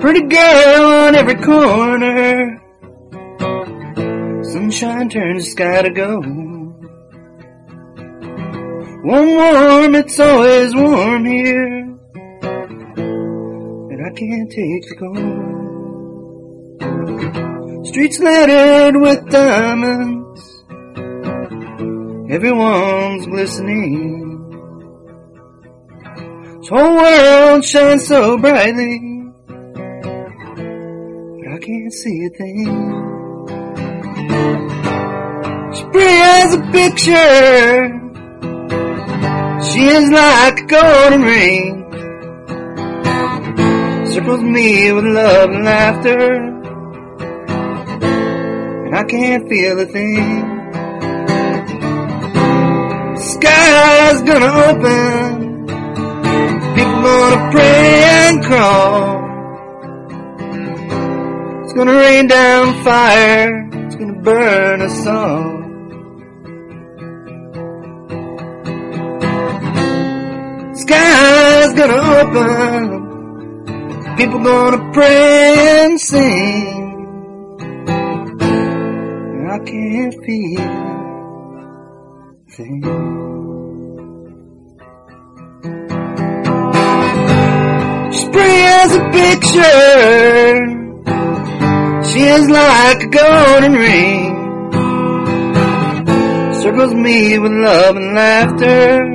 pretty girl on every corner. Sunshine turns the sky to gold. Warm, warm, it's always warm here, and I can't take the cold. Streets littered with diamonds, everyone's glistening. This whole world shines so brightly, but I can't see a thing. She's pretty as a picture, she is like a golden ring, circles me with love and laughter, and I can't feel a thing. The sky's gonna open, people gonna pray and crawl. It's gonna rain down fire, it's gonna burn us all. Sky's gonna open, people gonna pray and sing, and I can't feel a thing. She's pretty as a picture, she is like a golden ring, circles me with love and laughter,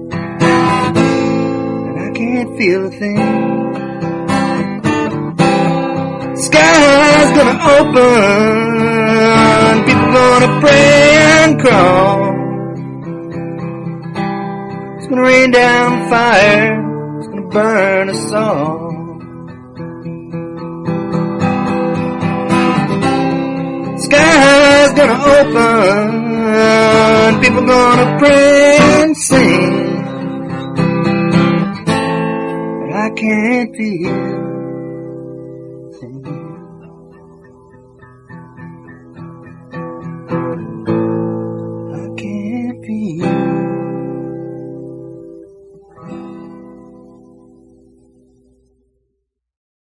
can't feel a thing. Sky's gonna open, people gonna pray and crawl. It's gonna rain down fire, it's gonna burn us all. Sky's gonna open, people gonna pray and sing, I can't feel a thing.